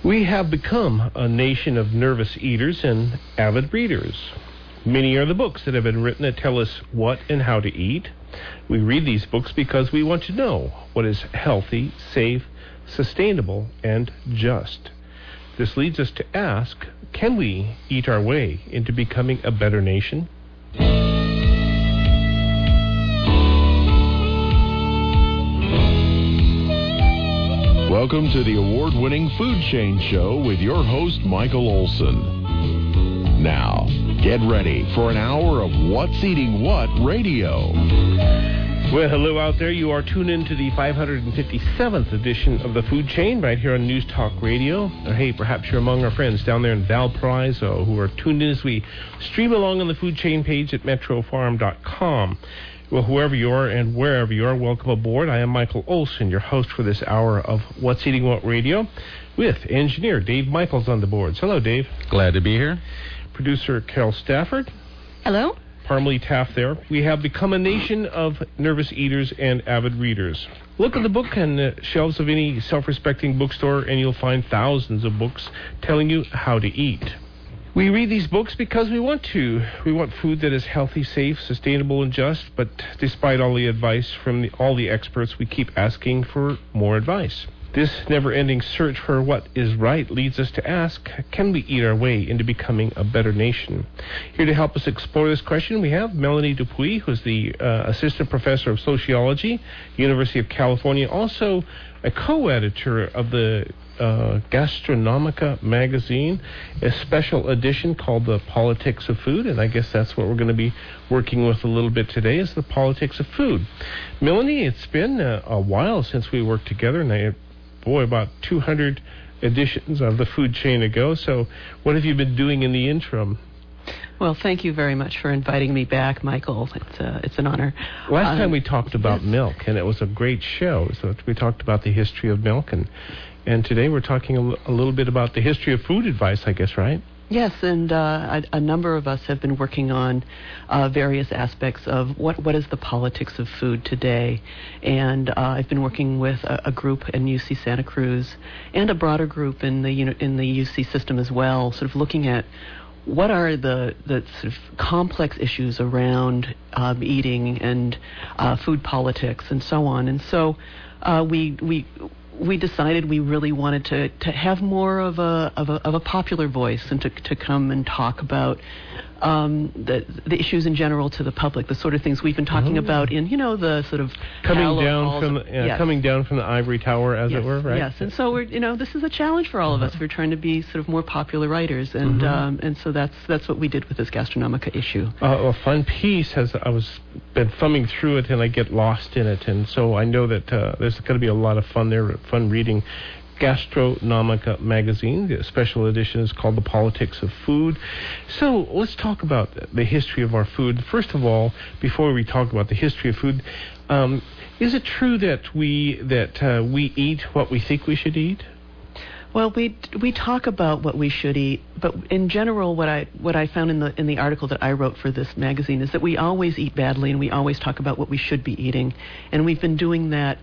We have become a nation of nervous eaters and avid readers. Many are the books that have been written that tell us what and how to eat. We read these books because we want to know what is healthy, safe, sustainable, and just. This leads us to ask, can we eat our way into becoming a better nation? Welcome to the award-winning Food Chain Show with your host, Michael Olson. Now, get ready for an hour of What's Eating What radio. Well, hello out there. You are tuned in to the 557th edition of the Food Chain right here on News Talk Radio. Or, hey, perhaps you're among our friends down there in Valparaiso who are tuned in as we stream along on the Food Chain page at metrofarm.com. Well, whoever you are and wherever you are, welcome aboard. I am Michael Olson, your host for this hour of What's Eating What Radio, with engineer Dave Michaels on the boards. Hello, Dave. Glad to be here. Producer Carol Stafford. Hello. Parmalee Taft there. We have become a nation of nervous eaters and avid readers. Look at the book on the shelves of any self-respecting bookstore, and you'll find thousands of books telling you how to eat. We read these books because we want to. We want food that is healthy, safe, sustainable, and just. But despite all the advice from all the experts, we keep asking for more advice. This never-ending search for what is right leads us to ask, can we eat our way into becoming a better nation? Here to help us explore this question, we have Melanie Dupuis, who's the Assistant Professor of Sociology, University of California, also a co-editor of the Gastronomica magazine, a special edition called The Politics of Food, and I guess that's what we're going to be working with a little bit today, is the politics of food. Melanie, it's been a while since we worked together, and about 200 editions of the Food Chain ago, so what have you been doing in the interim? Well, thank you very much for inviting me back, Michael. It's an honor. Last time we talked about milk, and it was a great show. So we talked about the history of milk, and today we're talking a little bit about the history of food advice, I guess, right? Yes, and a number of us have been working on various aspects of what is the politics of food today. And I've been working with a group in UC Santa Cruz and a broader group in the UC system as well, sort of looking at what are the sort of complex issues around eating and food politics and so on. And so we decided we really wanted to have more of a popular voice and to come and talk about the issues in general to the public, the sort of things we've been talking about in the sort of coming down from the ivory tower, as it were, right? Yes, and so we're this is a challenge for all of us. We're trying to be sort of more popular writers, and so that's what we did with this Gastronomica issue. A fun piece I was been thumbing through it, and I get lost in it, and so I know that there's going to be a lot of fun there, fun reading. Gastronomica magazine. The special edition is called The Politics of Food. So let's talk about the history of our food. First of all, before we talk about the history of food, is it true that we eat what we think we should eat? Well, we talk about what we should eat, but in general, what I found in the article that I wrote for this magazine is that we always eat badly, and we always talk about what we should be eating, and we've been doing that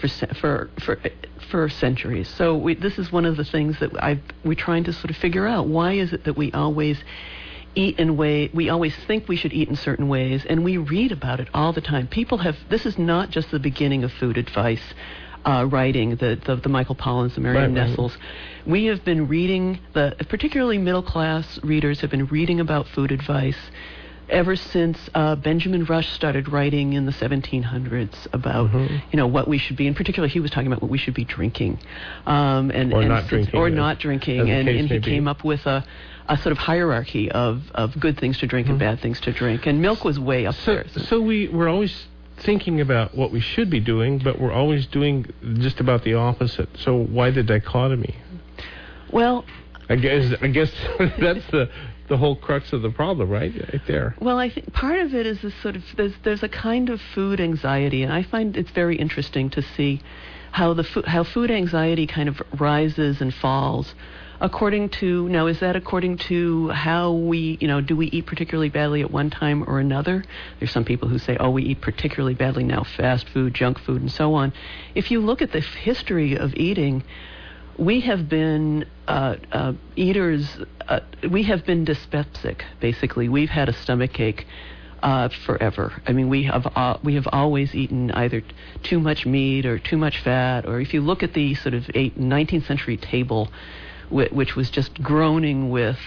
for centuries. So this is one of the things that we're trying to sort of figure out. Why is it that we always eat we always think we should eat in certain ways, and we read about it all the time. This is not just the beginning of food advice. Writing, the Michael Pollan's, the Marion Nessels. We have been reading, particularly middle-class readers have been reading about food advice ever since Benjamin Rush started writing in the 1700s about, what we should be. In particular, he was talking about what we should be drinking. Not drinking. And he came up with a sort of hierarchy of good things to drink and bad things to drink. And milk was way up there. So we're always thinking about what we should be doing, but we're always doing just about the opposite. So why the dichotomy? Well, I guess that's the whole crux of the problem, right there. Well, I think part of it is this sort of there's a kind of food anxiety, and I find it's very interesting to see how food anxiety kind of rises and falls. According to how we, do we eat particularly badly at one time or another? There's some people who say, we eat particularly badly now, fast food, junk food, and so on. If you look at the history of eating, we have been eaters, we have been dyspeptic. Basically, we've had a stomach ache forever. I mean, we have always eaten either too much meat or too much fat, or if you look at the sort of 19th century table, which was just groaning with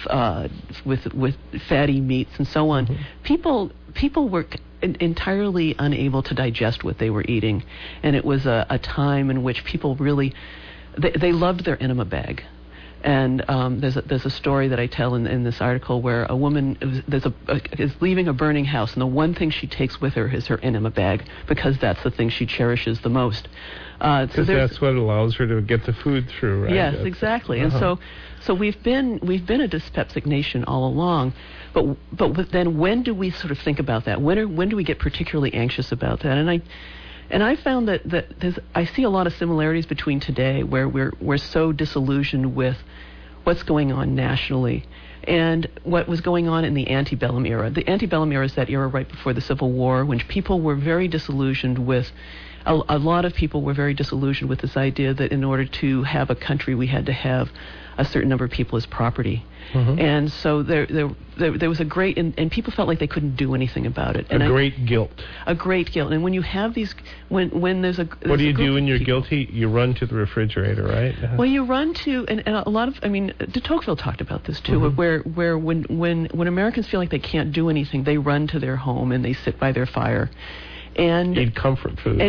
fatty meats and so on, people were entirely unable to digest what they were eating, and it was a time in which people really they loved their enema bag. And there's a story that I tell in this article where a woman is leaving a burning house, and the one thing she takes with her is her enema bag, because that's the thing she cherishes the most. Because that's what allows her to get the food through, right? Yes, exactly. And so we've been a dyspeptic nation all along. But then when do we sort of think about that? When do we get particularly anxious about that? And I found that I see a lot of similarities between today, where we're so disillusioned with what's going on nationally and what was going on in the antebellum era. The antebellum era is that era right before the Civil War, when people were very disillusioned with. A lot of people were very disillusioned with this idea that in order to have a country, we had to have a certain number of people as property. And so there was a great, and people felt like they couldn't do anything about it. And a great guilt. And when you have these, when there's a... What do you do when you're guilty? You run to the refrigerator, right? Well, you run to, and a lot of, I mean, de Tocqueville talked about this too, where when Americans feel like they can't do anything, they run to their home and they sit by their fire. And eat comfort foods.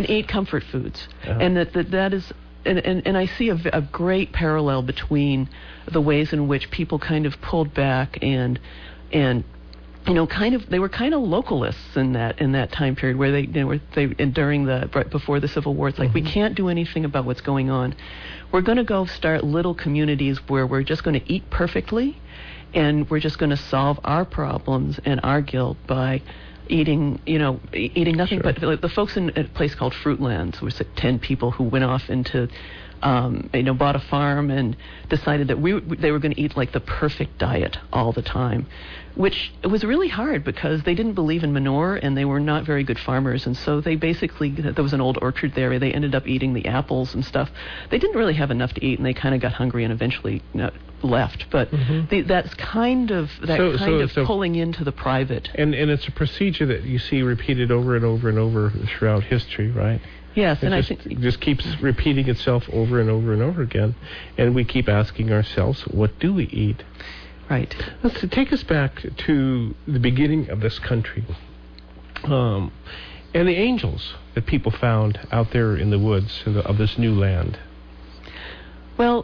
And that is... And I see a great parallel between the ways in which people kind of pulled back and you know, they were kind of localists in that time period, where they during right before the Civil War. It's like, we can't do anything about what's going on. We're going to go start little communities where we're just going to eat perfectly, and we're just going to solve our problems and our guilt by eating nothing. But the folks in a place called Fruitlands, was 10 people who went off into, bought a farm and decided that they were going to eat like the perfect diet all the time, which was really hard because they didn't believe in manure and they were not very good farmers. And so they basically, there was an old orchard there, they ended up eating the apples and stuff. They didn't really have enough to eat, and they kind of got hungry and eventually left. But that's kind of pulling into the private. And it's a procedure that you see repeated over and over and over throughout history, right? Yes, and I think it just keeps repeating itself over and over and over again, and we keep asking ourselves, what do we eat? Right. Let's take us back to the beginning of this country, and the angels that people found out there in the woods of this new land. Well,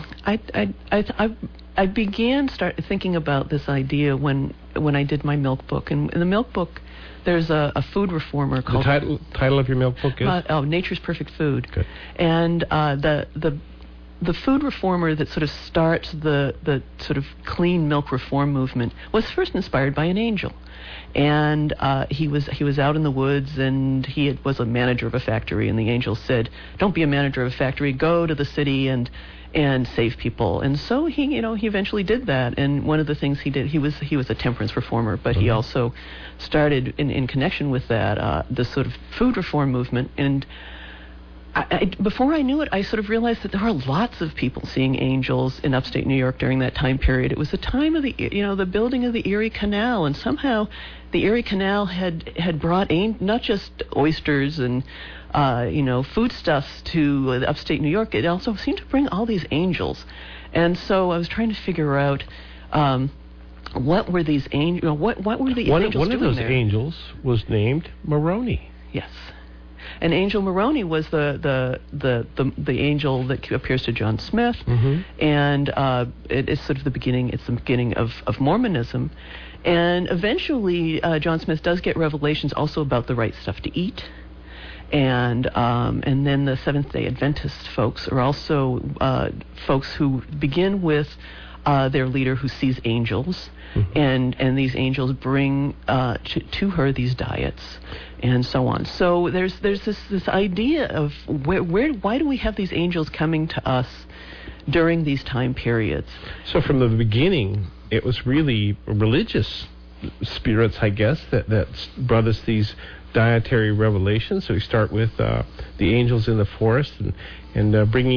I began thinking about this idea when I did my milk book, and in the milk book, there's a food reformer called... The title of your milk book is? Nature's Perfect Food. Good. And the food reformer that sort of starts the sort of clean milk reform movement was first inspired by an angel. And he was out in the woods, and he was a manager of a factory, and the angel said, "Don't be a manager of a factory, go to the city and save people." And so he eventually did that. And one of the things he did, he was a temperance reformer, but he also started in connection with that this sort of food reform movement. And before I knew it, I sort of realized that there were lots of people seeing angels in upstate New York during that time period. It was the time of the building of the Erie Canal, and somehow the Erie Canal had brought not just oysters and foodstuffs to upstate New York. It also seemed to bring all these angels. And so I was trying to figure out what were these angels? What were the angels doing there? One of those angels was named Moroni. Yes. And Angel Moroni was the angel that appears to John Smith, and it's sort of the beginning. It's the beginning of Mormonism, and eventually John Smith does get revelations also about the right stuff to eat, and then the Seventh-day Adventist folks are also folks who begin with their leader who sees angels, and these angels bring to her these diets, and so on. So there's this idea of why do we have these angels coming to us during these time periods? So from the beginning, it was really religious spirits, I guess, that brought us these dietary revelations. So we start with the angels in the forest and bringing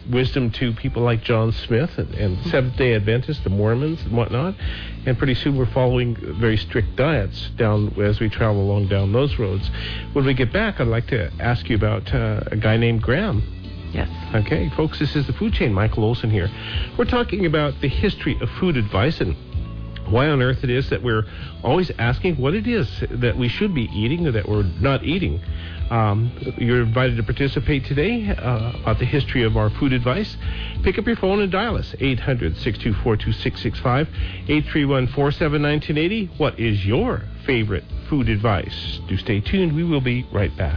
wisdom to people like John Smith and Seventh-day Adventists, the Mormons and whatnot. And pretty soon we're following very strict diets down as we travel along down those roads. When we get back, I'd like to ask you about a guy named Graham. Yes. Okay, folks, this is The Food Chain. Michael Olson here. We're talking about the history of food advice and why on earth it is that we're always asking what it is that we should be eating or that we're not eating. You're invited to participate today about the history of our food advice. Pick up your phone and dial us, 800-624-2665, 831-479-1080. What is your favorite food advice? Do stay tuned. We will be right back.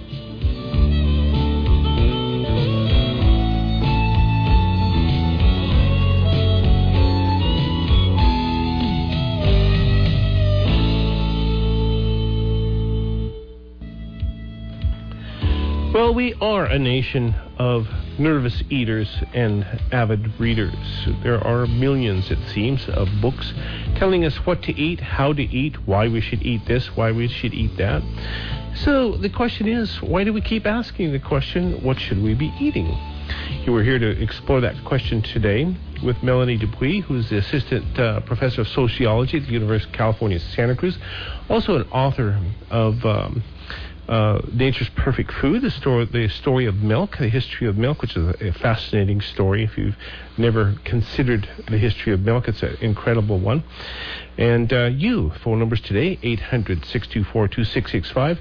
Well, we are a nation of nervous eaters and avid readers. There are millions, it seems, of books telling us what to eat, how to eat, why we should eat this, why we should eat that. So the question is, why do we keep asking the question, what should we be eating? You were here to explore that question today with Melanie Dupuis, who's the assistant professor of sociology at the University of California, Santa Cruz, also an author of Nature's Perfect Food, the story of milk, the history of milk, which is a fascinating story. If you've never considered the history of milk, it's an incredible one. And phone numbers today, 800-624-2665,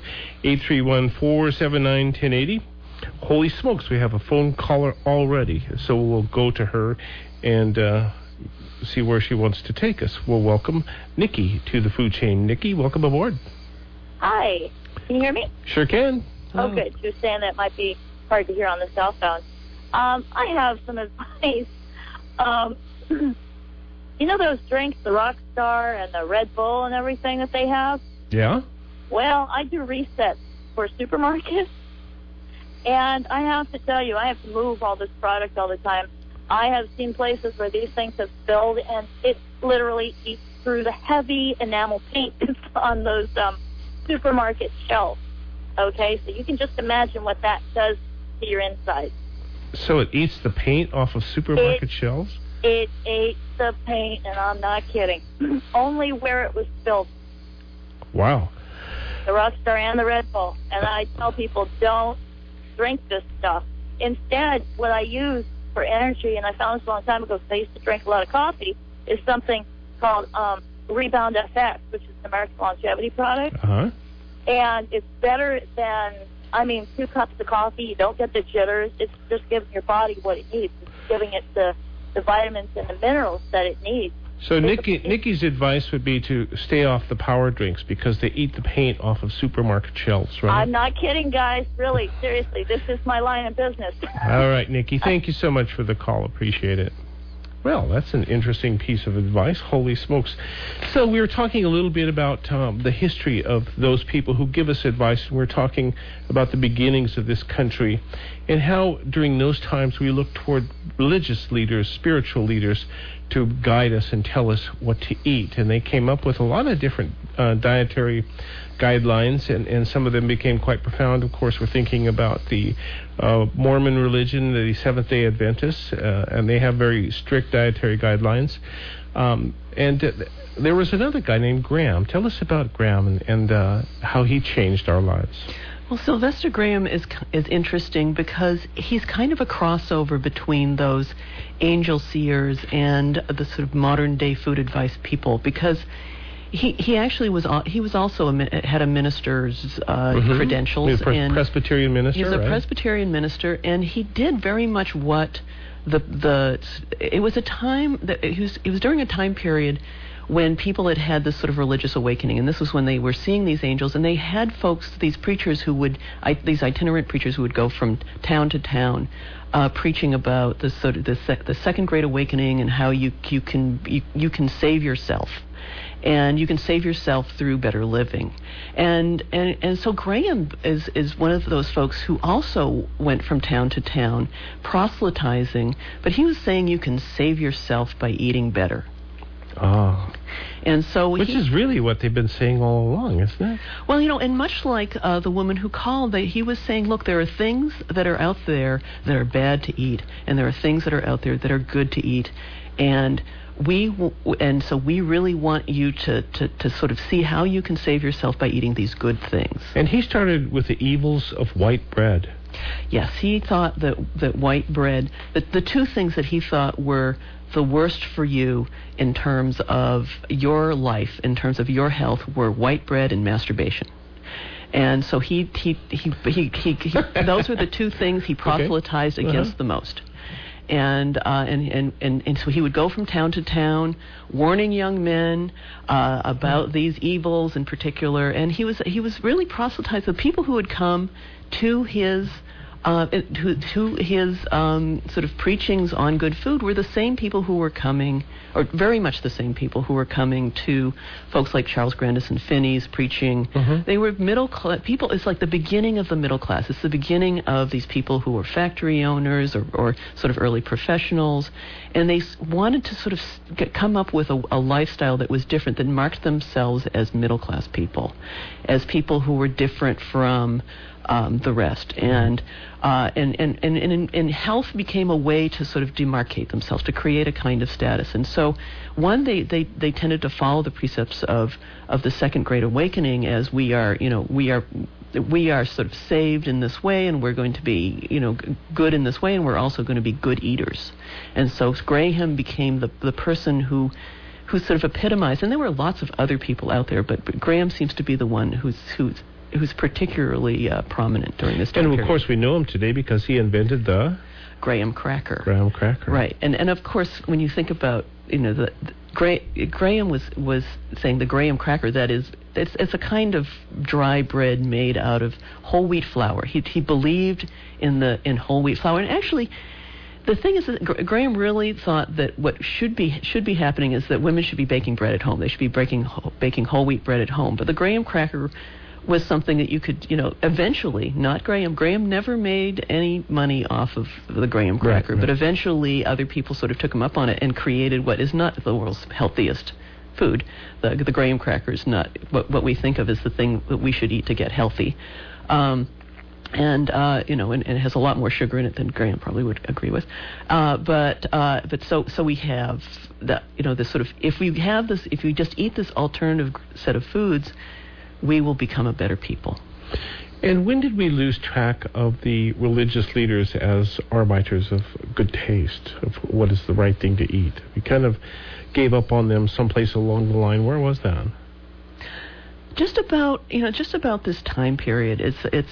831-479-1080. Holy smokes, we have a phone caller already, so we'll go to her and see where she wants to take us. We'll welcome Nikki to the food chain. Nikki, welcome aboard. Hi. Can you hear me? Sure can. Oh, good. She was saying that might be hard to hear on the cell phone. I have some advice. You know those drinks, the Rockstar and the Red Bull and everything that they have? Yeah? Well, I do resets for supermarkets. And I have to tell you, I have to move all this product all the time. I have seen places where these things have spilled, and it literally eats through the heavy enamel paint that's on those supermarket shelves. Okay, so you can just imagine what that does to your insides. So it eats the paint off of supermarket shelves? It ate the paint, and I'm not kidding. Only where it was spilled. Wow. The Rockstar and the Red Bull. And I tell people, don't drink this stuff. Instead, what I use for energy, and I found this a long time ago because I used to drink a lot of coffee, is something called Rebound FX, which is an American longevity product. Uh-huh. And it's better than, 2 cups of coffee. You don't get the jitters. It's just giving your body what it needs. It's giving it the vitamins and the minerals that it needs. So Nikki's advice would be to stay off the power drinks because they eat the paint off of supermarket shelves, right? I'm not kidding, guys. Really, seriously, this is my line of business. All right, Nikki. Thank you so much for the call. Appreciate it. Well, that's an interesting piece of advice. Holy smokes. So we were talking a little bit about the history of those people who give us advice. And we're talking about the beginnings of this country and how during those times we look toward religious leaders, spiritual leaders, to guide us and tell us what to eat. And they came up with a lot of different dietary guidelines, and some of them became quite profound. Of course, we're thinking about the Mormon religion, the Seventh-day Adventists, and they have very strict dietary guidelines. There was another guy named Graham. Tell us about Graham and how he changed our lives. Well, Sylvester Graham is interesting because he's kind of a crossover between those angel seers and the sort of modern day food advice people, because he actually was also had a minister's credentials. He's a Presbyterian minister. He's a Presbyterian minister, and he did very much what it was a time that it was during a time period when people had this sort of religious awakening, and this was when they were seeing these angels, and they had these preachers these itinerant preachers who would go from town to town, preaching about the second great awakening and how you can save yourself. And you can save yourself through better living. And so Graham is one of those folks who also went from town to town proselytizing, but he was saying you can save yourself by eating better. Oh. And so which is really what they've been saying all along, isn't it? Well, and much like the woman who called, he was saying, look, there are things that are out there that are bad to eat, and there are things that are out there that are good to eat, and so we really want you to sort of see how you can save yourself by eating these good things. And he started with the evils of white bread. Yes, he thought that white bread, the two things that he thought were the worst for you in terms of your life, in terms of your health, were white bread and masturbation. And so he those were the two things he proselytized against the most. And so he would go from town to town, warning young men about these evils in particular. And he was really proselytized. The people who would come to his sort of preachings on good food were the same people who were coming, or very much the same people who were coming to folks like Charles Grandison Finney's preaching. They were middle class people. It's like the beginning of the middle class. It's the beginning of these people who were factory owners or sort of early professionals, and they wanted to sort of come up with a lifestyle that was different, that marked themselves as middle class people, as people who were different from the rest, and health became a way to sort of demarcate themselves, to create a kind of status. And so, they tended to follow the precepts of the Second Great Awakening, as we are sort of saved in this way, and we're going to be good in this way, and we're also going to be good eaters. And so Graham became the person who sort of epitomized, and there were lots of other people out there, but Graham seems to be the one who's particularly prominent during this time period. And of course we know him today because he invented the graham cracker. Graham cracker. Right. And of course when you think about Graham was saying the graham cracker, that is it's a kind of dry bread made out of whole wheat flour. He believed in whole wheat flour, and actually the thing is that Graham really thought that what should be happening is that women should be baking bread at home. They should be baking whole wheat bread at home. But the graham cracker was something that you could, eventually, not Graham. Graham never made any money off of the graham cracker, right. But eventually other people sort of took him up on it and created what is not the world's healthiest food. The graham cracker is not what we think of as the thing that we should eat to get healthy. And it has a lot more sugar in it than Graham probably would agree with. But so we have that, this sort of, if we just eat this alternative set of foods, we will become a better people. And when did we lose track of the religious leaders as arbiters of good taste, of what is the right thing to eat? We kind of gave up on them someplace along the line. Where was that? Just about this time period.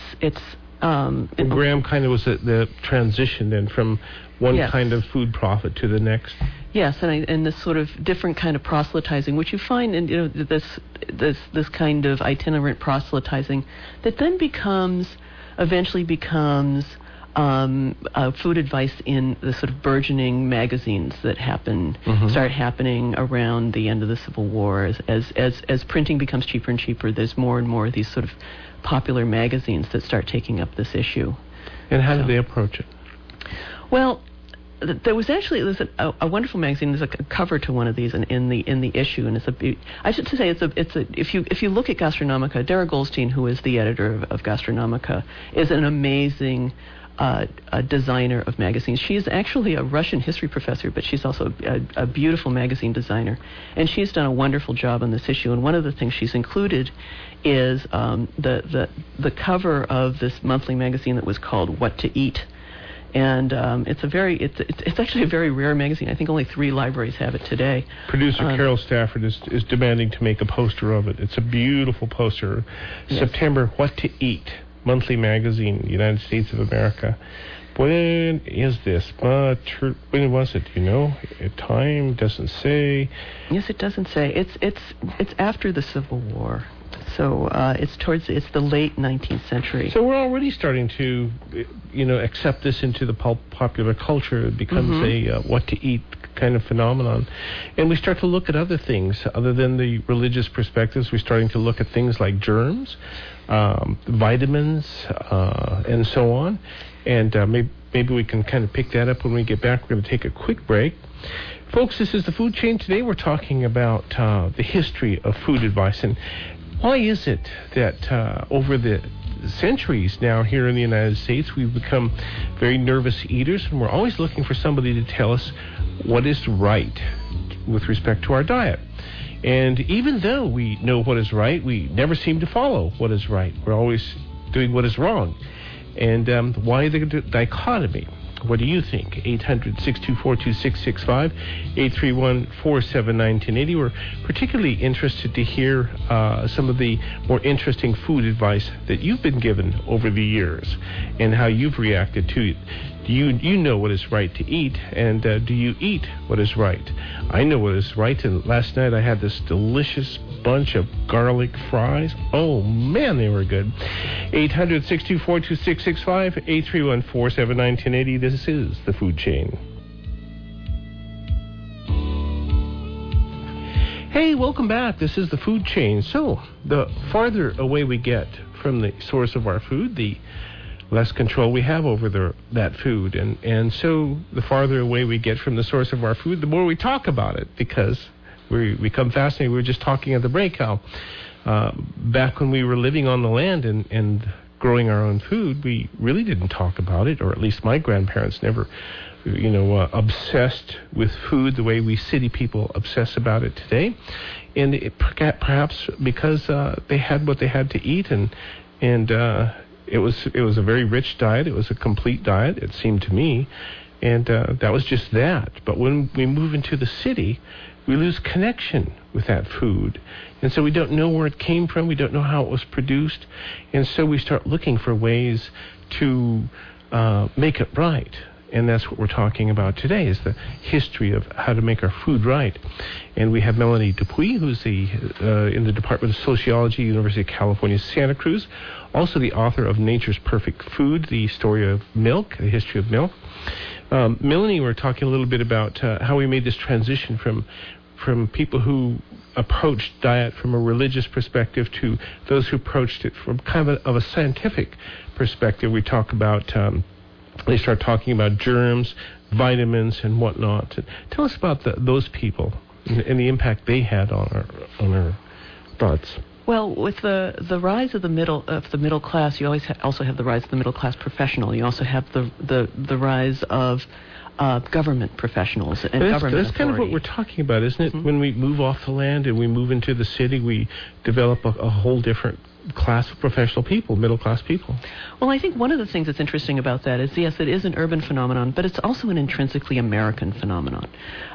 Graham kind of was the transition then from one kind of food prophet to the next. Yes, and this sort of different kind of proselytizing, which you find in this kind of itinerant proselytizing, that then eventually becomes food advice in the sort of burgeoning magazines that start happening around the end of the Civil War. As printing becomes cheaper and cheaper, there's more and more of these sort of popular magazines that start taking up this issue. And how did they approach it? Well, there's a wonderful magazine. There's a cover to one of these in the issue, and if you look at Gastronomica, Dara Goldstein, who is the editor of Gastronomica, is an amazing a designer of magazines. She is actually a Russian history professor, but she's also a beautiful magazine designer, and she's done a wonderful job on this issue. And one of the things she's included is the cover of this monthly magazine that was called What to Eat. And it's actually a very rare magazine. I think only 3 libraries have it today. Producer Carol Stafford is demanding to make a poster of it. It's a beautiful poster. Yes. September, What to Eat, monthly magazine, United States of America. When is this? When was it? Time doesn't say. Yes, it doesn't say. It's after the Civil War. So it's the late 19th century. So we're already starting to, accept this into the popular culture. It becomes a what to eat kind of phenomenon. And we start to look at other things other than the religious perspectives. We're starting to look at things like germs, vitamins, and so on. And maybe we can kind of pick that up when we get back. We're going to take a quick break. Folks, this is the Food Chain. Today we're talking about the history of food advice, and why is it that over the centuries now here in the United States we've become very nervous eaters, and we're always looking for somebody to tell us what is right with respect to our diet. And even though we know what is right, we never seem to follow what is right. We're always doing what is wrong. And why the dichotomy? What do you think? 800-624-2665, 831-479-1080. We're particularly interested to hear some of the more interesting food advice that you've been given over the years and how you've reacted to it. Do you know what is right to eat, and do you eat what is right? I know what is right, and last night I had this delicious bunch of garlic fries. Oh, man, they were good. 800-624-2665, 831-479-1080. This is the Food Chain. Hey, welcome back. This is the Food Chain. So, the farther away we get from the source of our food, the less control we have over that food. And so the farther away we get from the source of our food, the more we talk about it, because we become fascinated. We were just talking at the break how back when we were living on the land and growing our own food, we really didn't talk about it, or at least my grandparents never obsessed with food the way we city people obsess about it today. And perhaps because they had what they had to eat, and it was a very rich diet. It was a complete diet, it seemed to me, and that was just that. But when we move into the city, we lose connection with that food, and so we don't know where it came from. We don't know how it was produced, and so we start looking for ways to make it right. And that's what we're talking about today, is the history of how to make our food right. And we have Melanie Dupuy, who's in the Department of Sociology, University of California, Santa Cruz, also the author of Nature's Perfect Food, the story of milk, the history of milk. Melanie, we're talking a little bit about how we made this transition from people who approached diet from a religious perspective to those who approached it from kind of a scientific perspective. We talk about... they start talking about germs, vitamins, and whatnot. Tell us about those people and the impact they had on our thoughts. Well, with the rise of the middle class, you always also have the rise of the middle class professional. You also have the rise of government professionals and government authority. That's kind of what we're talking about, isn't it? Mm-hmm. When we move off the land and we move into the city, we develop a whole different class of professional people, middle class people. Well, I think one of the things that's interesting about that is, yes, it is an urban phenomenon, but it's also an intrinsically American phenomenon.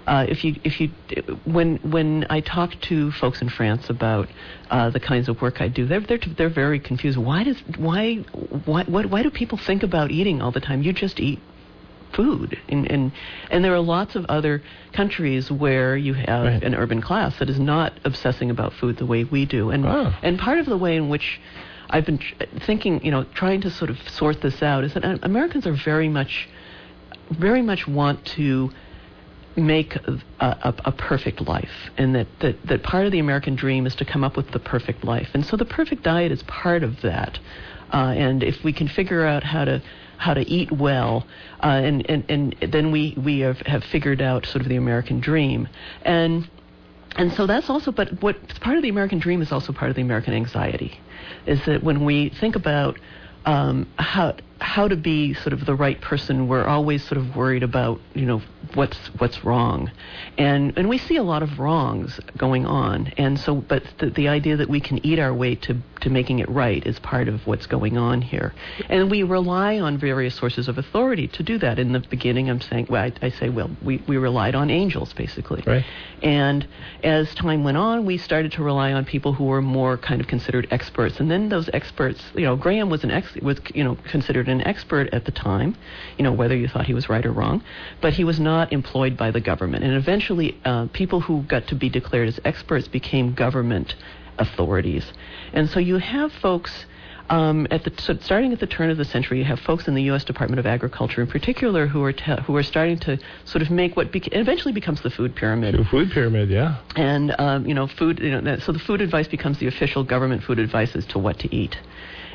When I talk to folks in France about the kinds of work I do, they're very confused. Why do people think about eating all the time? You just eat food, and there are lots of other countries where you have an urban class that is not obsessing about food the way we do, and part of the way in which I've been thinking, trying to sort of sort this out, is that Americans are very much want to make a perfect life, and that part of the American dream is to come up with the perfect life, and so the perfect diet is part of that, and if we can figure out how to eat well, and then we have figured out sort of the American dream, and so that's also. But what's part of the American dream is also part of the American anxiety, is that when we think about how to be sort of the right person, we're always sort of worried about what's wrong, and we see a lot of wrongs going on, and so but the idea that we can eat our way to making it right is part of what's going on here, and we rely on various sources of authority to do that. In the beginning, I say we relied on angels basically, right. And as time went on, we started to rely on people who were more kind of considered experts, and then those experts, Graham was considered an expert at the time, whether you thought he was right or wrong, but he was not employed by the government. And eventually, people who got to be declared as experts became government authorities. And so you have folks, starting at the turn of the century, you have folks in the U.S. Department of Agriculture in particular who are starting to sort of make what eventually becomes the food pyramid. The food pyramid, yeah. And, food, so the food advice becomes the official government food advice as to what to eat.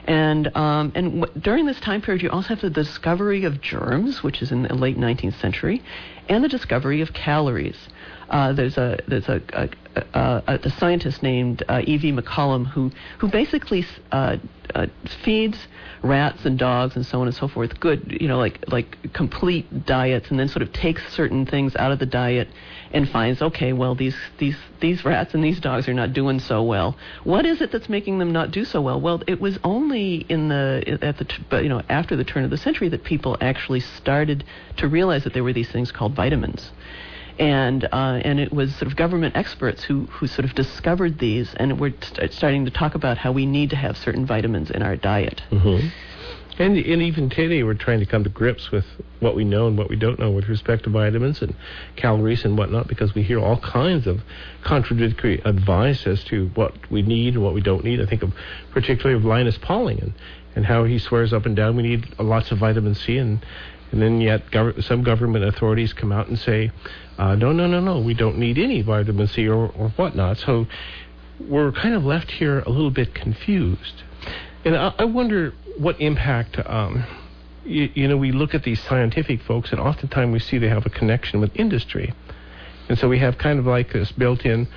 And during this time period, you also have the discovery of germs, which is in the late 19th century, and the discovery of calories. There's a scientist named E.V. McCollum who basically feeds rats and dogs and so on and so forth good, like complete diets, and then sort of takes certain things out of the diet and finds, okay, well, these rats and these dogs are not doing so well. What is it that's making them not do so well? Well, it was only after the turn of the century that people actually started to realize that there were these things called vitamins. And it was sort of government experts who sort of discovered these, and were starting to talk about how we need to have certain vitamins in our diet. Mm-hmm. And even today we're trying to come to grips with what we know and what we don't know with respect to vitamins and calories and whatnot, because we hear all kinds of contradictory advice as to what we need and what we don't need. I think particularly of Linus Pauling and how he swears up and down we need lots of vitamin C, and then yet some government authorities come out and say, no, we don't need any vitamin C or whatnot. So we're kind of left here a little bit confused. And I wonder what impact, we look at these scientific folks, and oftentimes we see they have a connection with industry. And so we have kind of like this built-in,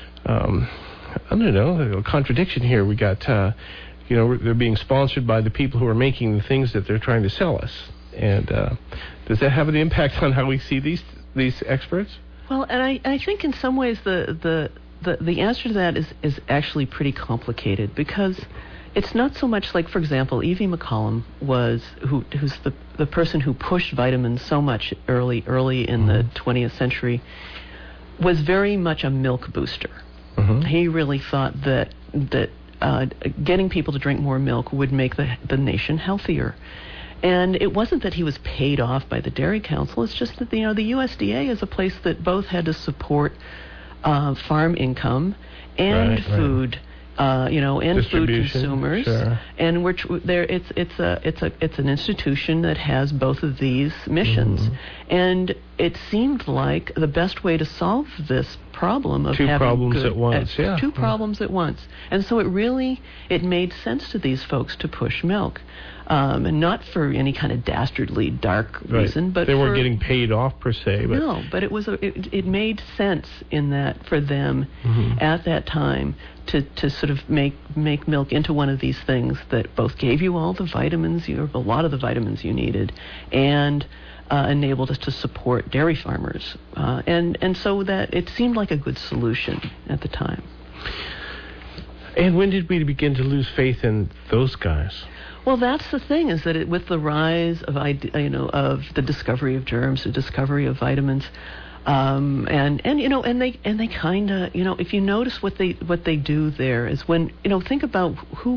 a contradiction here. We got, they're being sponsored by the people who are making the things that they're trying to sell us. And does that have an impact on how we see these experts? Well, and I think in some ways the answer to that is actually pretty complicated, because it's not so much like, for example, E.V. McCollum who's the person who pushed vitamins so much early in the 20th century, was very much a milk booster. Mm-hmm. He really thought that getting people to drink more milk would make the nation healthier. And it wasn't that he was paid off by the Dairy Council. It's just that the USDA is a place that both had to support farm income and food. And food consumers, sure. And it's an institution that has both of these missions, and it seemed like the best way to solve this problem of two having problems at once, problems at once, and so it made sense to these folks to push milk, and not for any kind of dastardly dark reason, but they weren't getting paid off per se. But no, but it made sense in that for them at that time to sort of make milk into one of these things that both gave you all the vitamins, a lot of the vitamins you needed, and enabled us to support dairy farmers, and so that it seemed like a good solution at the time. And when did we begin to lose faith in those guys? Well, that's the thing, is that with the rise of the discovery of germs, the discovery of vitamins, and they kind of, if you notice what they do there is when, think about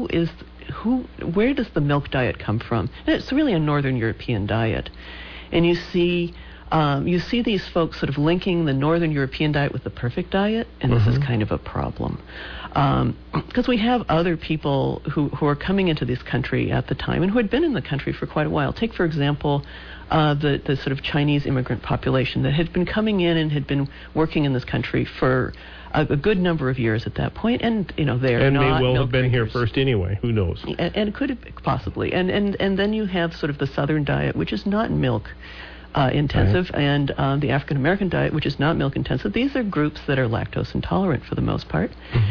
where does the milk diet come from? And it's really a Northern European diet, and you see these folks sort of linking the Northern European diet with the perfect diet, and this is kind of a problem. Because we have other people who are coming into this country at the time and who had been in the country for quite a while. Take, for example, the sort of Chinese immigrant population that had been coming in and had been working in this country for a good number of years at that point, and they're not may well milk have been drinkers. Here first anyway. Who knows? And could have possibly, and then you have sort of the Southern diet, which is not milk intensive, right. And the African American diet, which is not milk intensive. These are groups that are lactose intolerant for the most part,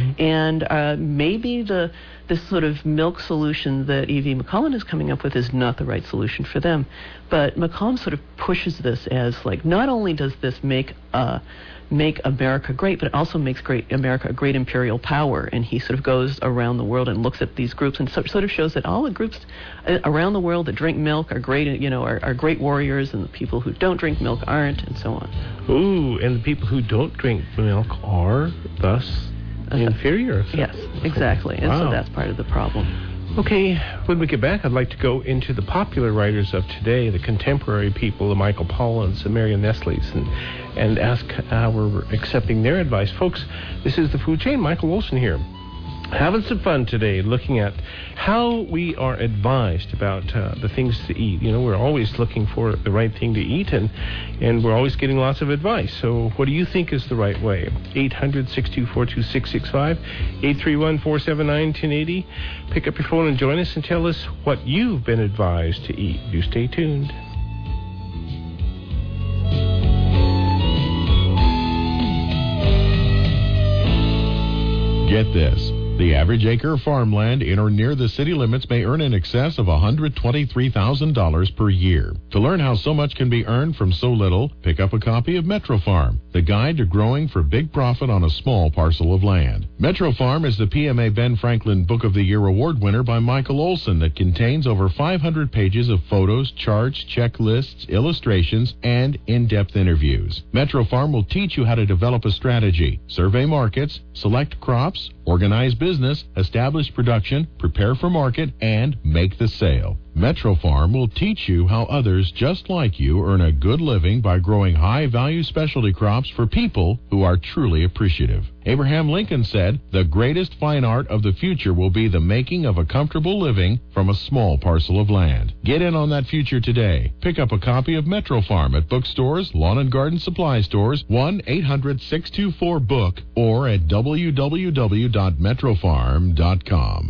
and maybe this sort of milk solution that E.V. McCollum is coming up with is not the right solution for them. But McCollum sort of pushes this as like, not only does this make America great, but it also makes America a great imperial power. And he sort of goes around the world and looks at these groups and sort of shows that all the groups around the world that drink milk are great, are great warriors, and the people who don't drink milk aren't, and so on. Ooh, and the people who don't drink milk are thus inferior. Yes, exactly. And so that's part of the problem. Okay, when we get back, I'd like to go into the popular writers of today, the contemporary people, the Michael Pollans, the Marion Nestles, and ask how we're accepting their advice. Folks, this is The Food Chain. Michael Olson here. having some fun today, looking at how we are advised about the things to eat. You know, we're always looking for the right thing to eat, and we're always getting lots of advice. So what do you think is the right way? 800-624-2665, 831-479-1080. Pick up your phone and join us and tell us what you've been advised to eat. Do stay tuned. Get this. The average acre of farmland in or near the city limits may earn in excess of $123,000 per year. To learn how so much can be earned from so little, pick up a copy of Metro Farm, the guide to growing for big profit on a small parcel of land. Metro Farm is the PMA Ben Franklin Book of the Year award winner by Michael Olson that contains over 500 pages of photos, charts, checklists, illustrations, and in-depth interviews. Metro Farm will teach you how to develop a strategy, survey markets, select crops, organize business, establish production, prepare for market, and make the sale. Metro Farm will teach you how others just like you earn a good living by growing high-value specialty crops for people who are truly appreciative. Abraham Lincoln said, "The greatest fine art of the future will be the making of a comfortable living from a small parcel of land." Get in on that future today. Pick up a copy of Metro Farm at bookstores, lawn and garden supply stores, 1-800-624-BOOK, or at www.metrofarm.com.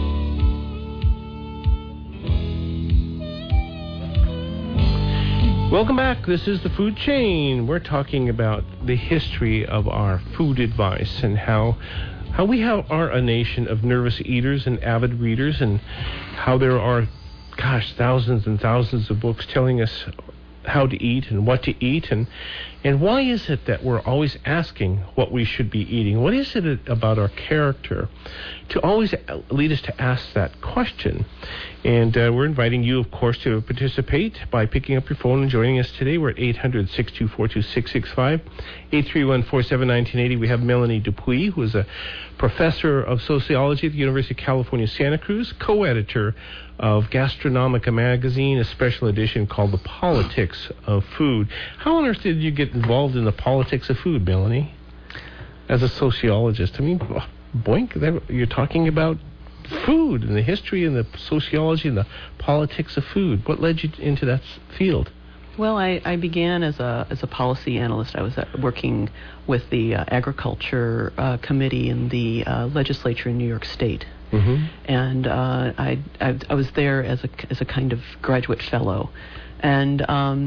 Welcome back. This is The Food Chain. We're talking about the history of our food advice and how we are a nation of nervous eaters and avid readers, and how there are, thousands and thousands of books telling us how to eat and what to eat, and why is it that we're always asking what we should be eating? What is it about our character to always lead us to ask that question? And we're inviting you, of course, to participate by picking up your phone and joining us today. We're at 800-624-2665, 831-479-1080. We have Melanie Dupuy, who is a professor of sociology at the University of California, Santa Cruz, co-editor of Gastronomica magazine, a special edition called The Politics of Food. How on earth did you get involved in the politics of food, Melanie, as a sociologist? I mean, boink, you're talking about food and the history and the sociology and the politics of food. What led you into that field? Well, I began as a policy analyst. I was working with the agriculture committee in the legislature in New York State. Mm-hmm. And I was there as a kind of graduate fellow, and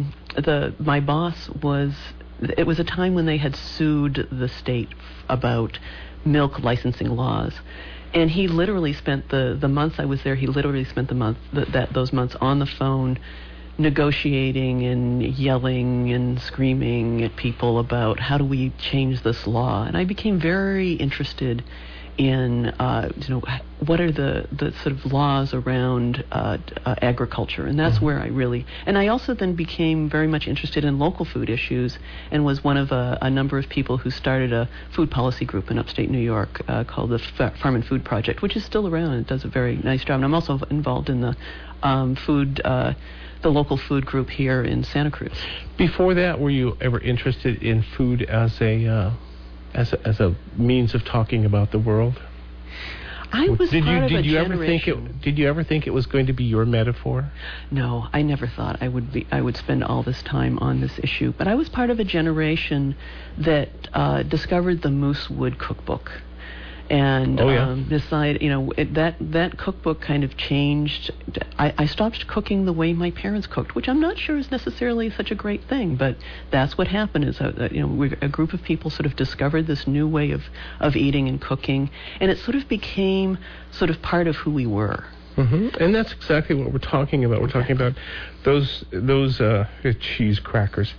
my boss was. It was a time when they had sued the state about milk licensing laws, and he literally spent the months I was there. He literally spent those months on the phone, negotiating and yelling and screaming at people about how do we change this law. And I became very interested in what are the sort of laws around agriculture, and that's where I really, and I also then became very much interested in local food issues, and was one of a number of people who started a food policy group in upstate New York called the Farm and Food Project, which is still around and does a very nice job. And I'm also involved in the the local food group here in Santa Cruz. Before that, were you ever interested in food as a means of talking about the world? I was part of a generation. Did you ever think it was going to be your metaphor? No, I never thought I would spend all this time on this issue. But I was part of a generation that discovered the Moosewood cookbook. And decided, that cookbook kind of changed. I stopped cooking the way my parents cooked, which I'm not sure is necessarily such a great thing, but that's what happened. Is a group of people sort of discovered this new way of eating and cooking, and it sort of became sort of part of who we were. Mm-hmm. And that's exactly what we're talking about. We're talking about those cheese crackers.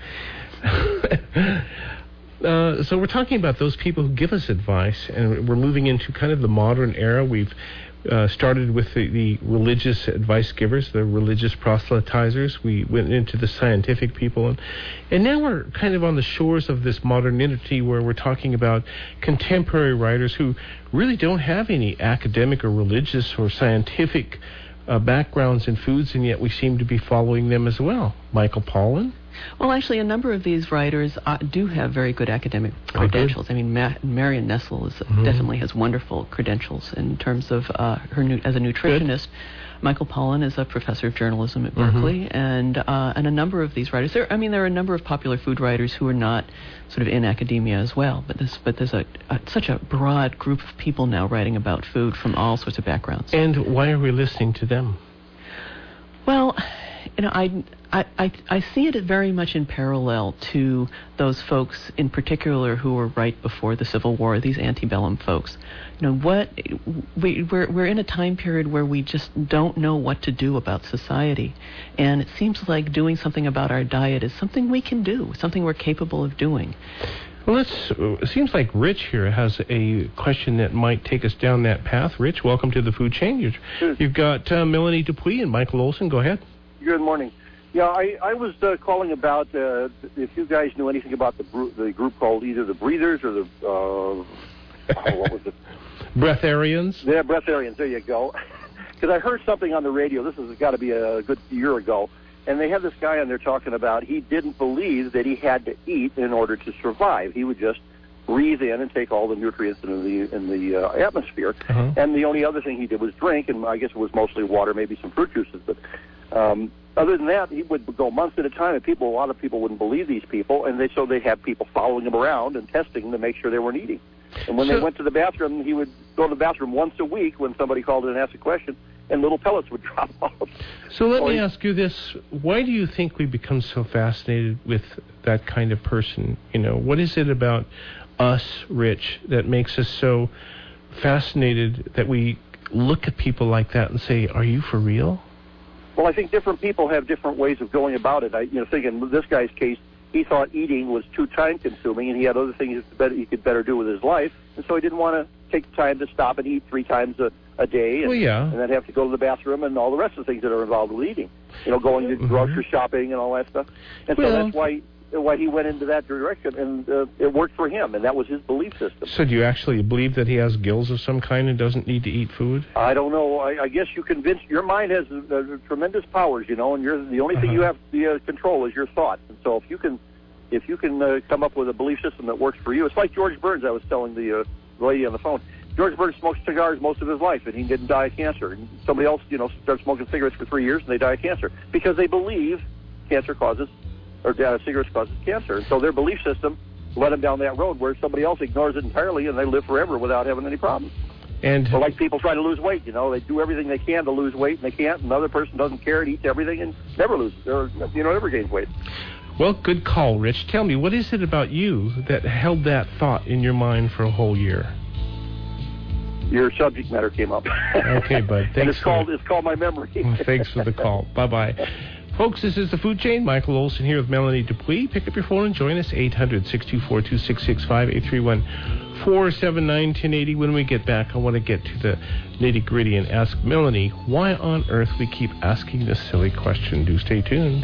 So we're talking about those people who give us advice, and we're moving into kind of the modern era. We've started with the religious advice givers, the religious proselytizers. We went into the scientific people, and now we're kind of on the shores of this modernity where we're talking about contemporary writers who really don't have any academic or religious or scientific backgrounds in foods, and yet we seem to be following them as well. Michael Pollan. Well, actually, a number of these writers do have very good academic credentials. I mean, Marion Nestle definitely has wonderful credentials in terms of as a nutritionist. Good. Michael Pollan is a professor of journalism at Berkeley, and a number of these writers. There are a number of popular food writers who are not sort of in academia as well. But there's such a broad group of people now writing about food from all sorts of backgrounds. And why are we listening to them? Well, I see it very much in parallel to those folks in particular who were right before the Civil War, these antebellum folks. We're in a time period where we just don't know what to do about society, and it seems like doing something about our diet is something we can do, something we're capable of doing. Well, it seems like Rich here has a question that might take us down that path. Rich, welcome to the Food Chain. You've got Melanie Dupuy and Michael Olson. Go ahead. Good morning. Yeah, I was calling about if you guys knew anything about the group called either the Breathers or the what was it? Breatharians. Yeah, Breatharians. There you go. Because I heard something on the radio. This has got to be a good year ago, and they had this guy on there talking about he didn't believe that he had to eat in order to survive. He would just breathe in and take all the nutrients in the atmosphere, and the only other thing he did was drink, and I guess it was mostly water, maybe some fruit juices, but. Other than that, he would go months at a time, and a lot of people wouldn't believe these people, and so they had people following him around and testing to make sure they weren't eating. And when they went to the bathroom, he would go to the bathroom once a week when somebody called in and asked a question, and little pellets would drop out. So let me ask you this. Why do you think we become so fascinated with that kind of person? What is it about us, Rich, that makes us so fascinated that we look at people like that and say, are you for real? Well, I think different people have different ways of going about it. Thinking in this guy's case, he thought eating was too time-consuming, and he had other things he could better do with his life, and so he didn't want to take the time to stop and eat 3 times a day, and then have to go to the bathroom and all the rest of the things that are involved with eating. Going to grocery shopping and all that stuff. And so that's why he went into that direction, and it worked for him, and that was his belief system. So do you actually believe that he has gills of some kind and doesn't need to eat food? I don't know. I guess you convince your mind has tremendous powers, and the only thing you have to control is your thoughts. And so if you can come up with a belief system that works for you, it's like George Burns. I was telling the lady on the phone. George Burns smoked cigars most of his life, and he didn't die of cancer. And somebody else, started smoking cigarettes for 3 years, and they die of cancer because they believe cancer causes. Or cigarettes causes cancer. And so their belief system led them down that road where somebody else ignores it entirely and they live forever without having any problems. Or like people try to lose weight, they do everything they can to lose weight and they can't, and another person doesn't care and eats everything and never loses or never gains weight. Well, good call, Rich. Tell me, what is it about you that held that thought in your mind for a whole year? Your subject matter came up. Okay, bud. Thanks. And it's called my memory. Well, thanks for the call. Bye-bye. Folks, this is the Food Chain. Michael Olson here with Melanie Dupuy. Pick up your phone and join us, 800-624-2665, 831-479-1080. When we get back, I want to get to the nitty-gritty and ask Melanie why on earth we keep asking this silly question. Do stay tuned.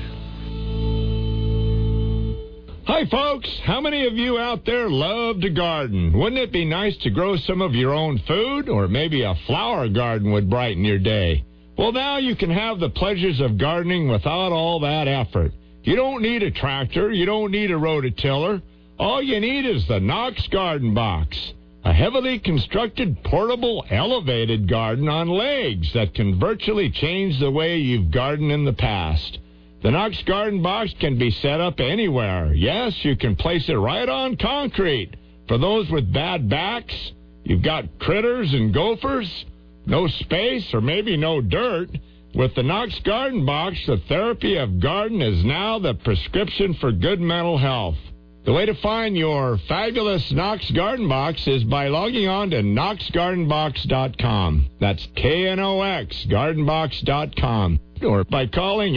Hi, folks. How many of you out there love to garden? Wouldn't it be nice to grow some of your own food? Or maybe a flower garden would brighten your day. Well, now you can have the pleasures of gardening without all that effort. You don't need a tractor. You don't need a rototiller. All you need is the Knox Garden Box, a heavily constructed, portable, elevated garden on legs that can virtually change the way you've gardened in the past. The Knox Garden Box can be set up anywhere. Yes, you can place it right on concrete. For those with bad backs, you've got critters and gophers, no space, or maybe no dirt. With the Knox Garden Box, the therapy of garden is now the prescription for good mental health. The way to find your fabulous Knox Garden Box is by logging on to knoxgardenbox.com. That's KNOX, gardenbox.com. Or by calling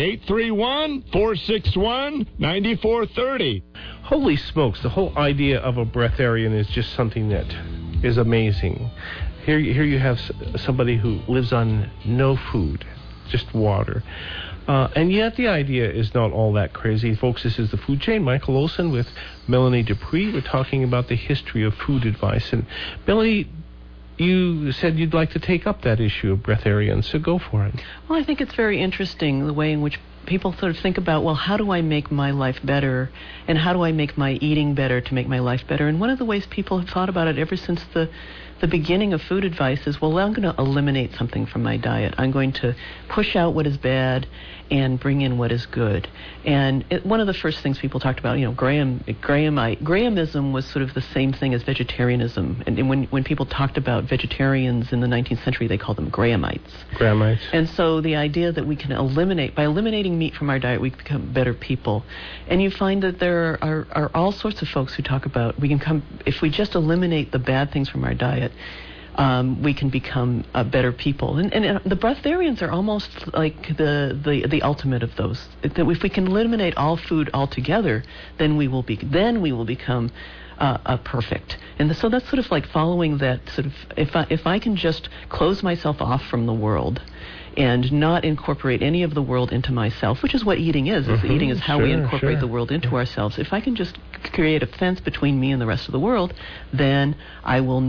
831-461-9430. Holy smokes, the whole idea of a breatharian is just something that is amazing. Here you have somebody who lives on no food, just water. And yet the idea is not all that crazy. Folks, this is the Food Chain. Michael Olson with Melanie Dupuy. We're talking about the history of food advice. And Melanie, you said you'd like to take up that issue of breatharians, so go for it. Well, I think it's very interesting the way in which people sort of think about, well, how do I make my life better, and how do I make my eating better to make my life better? And one of the ways people have thought about it ever since the beginning of food advice is, well, I'm going to eliminate something from my diet. I'm going to push out what is bad and bring in what is good. And one of the first things people talked about, Grahamism was sort of the same thing as vegetarianism. And when people talked about vegetarians in the 19th century, they called them Grahamites. Grahamites. And so the idea that we can by eliminating meat from our diet, we become better people. And you find that there are all sorts of folks who talk about if we just eliminate the bad things from our diet, we can become better people. And the breatharians are almost like the ultimate of those. That if we can eliminate all food altogether, then we will become perfect. And so that's sort of like following that sort of, if I can just close myself off from the world and not incorporate any of the world into myself, which is what eating is. Eating is how we incorporate the world into ourselves. If I can just create a fence between me and the rest of the world, then I will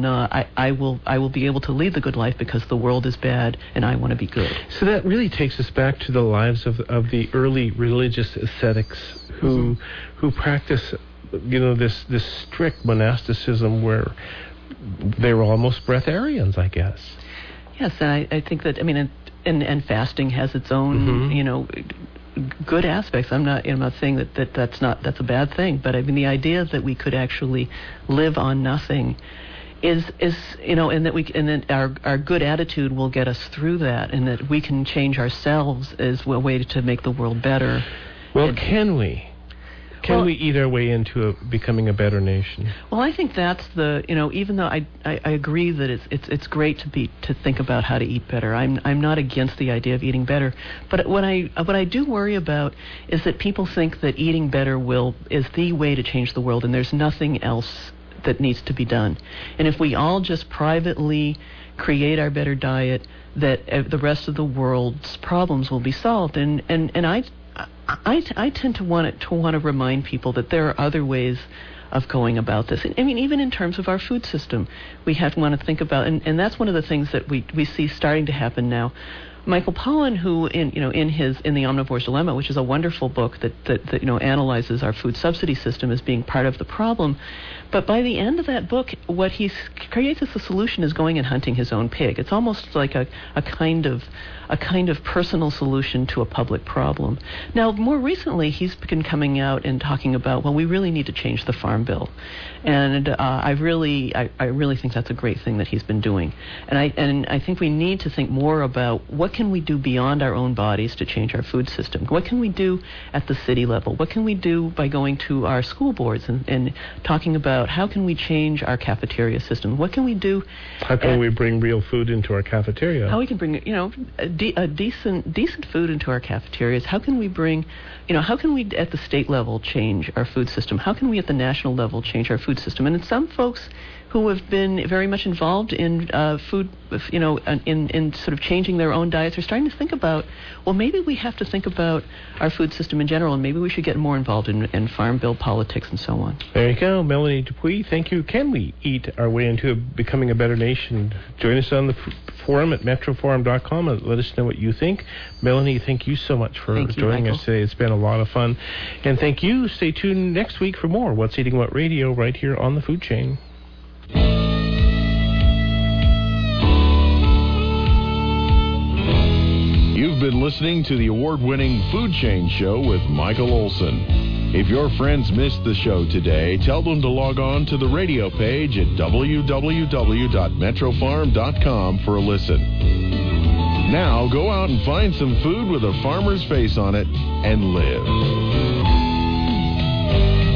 be able to lead the good life, because the world is bad and I want to be good. So that really takes us back to the lives of the early religious ascetics who practice, this strict monasticism where they were almost breatharians, I guess. Yes, and I think that, and fasting has its own, good aspects. I'm not saying that's a bad thing, but the idea that we could actually live on nothing is and that our good attitude will get us through that, and that we can change ourselves is a way to make the world better. Well, can we? Can we eat our way into becoming a better nation? Well, I think that's even though I agree that it's great to think about how to eat better. I'm not against the idea of eating better, but what I do worry about is that people think that eating better is the way to change the world, and there's nothing else that needs to be done. And if we all just privately create our better diet, that the rest of the world's problems will be solved. And I tend to want to remind people that there are other ways of going about this. Even in terms of our food system, we want to think about, and that's one of the things that we see starting to happen now. Michael Pollan, who in The Omnivore's Dilemma, which is a wonderful book that analyzes our food subsidy system as being part of the problem, but by the end of that book, what he creates as a solution is going and hunting his own pig. It's almost like a kind of personal solution to a public problem. Now, more recently, he's been coming out and talking about, well, we really need to change the Farm Bill, and I really think that's a great thing that he's been doing. And I think we need to think more about what can we do beyond our own bodies to change our food system. What can we do at the city level? What can we do by going to our school boards and talking about how can we change our cafeteria system? What can we do? How can we bring real food into our cafeteria? How we can bring a decent food into our cafeterias. How can we bring, how can we at the state level change our food system? How can we at the national level change our food system? And some folks who have been very much involved in food, in sort of changing their own diets, are starting to think about, well, maybe we have to think about our food system in general, and maybe we should get more involved in Farm Bill politics and so on. There you go. Melanie Dupuy, thank you. Can we eat our way into becoming a better nation? Join us on the forum at metroforum.com and let us know what you think. Melanie, thank you so much for joining us today. It's been a lot of fun. And thank you. Stay tuned next week for more What's Eating What Radio right here on the Food Chain. You've been listening to the award-winning Food Chain Show with Michael Olson. If your friends missed the show today, tell them to log on to the radio page at www.metrofarm.com for a listen. Now go out and find some food with a farmer's face on it and live.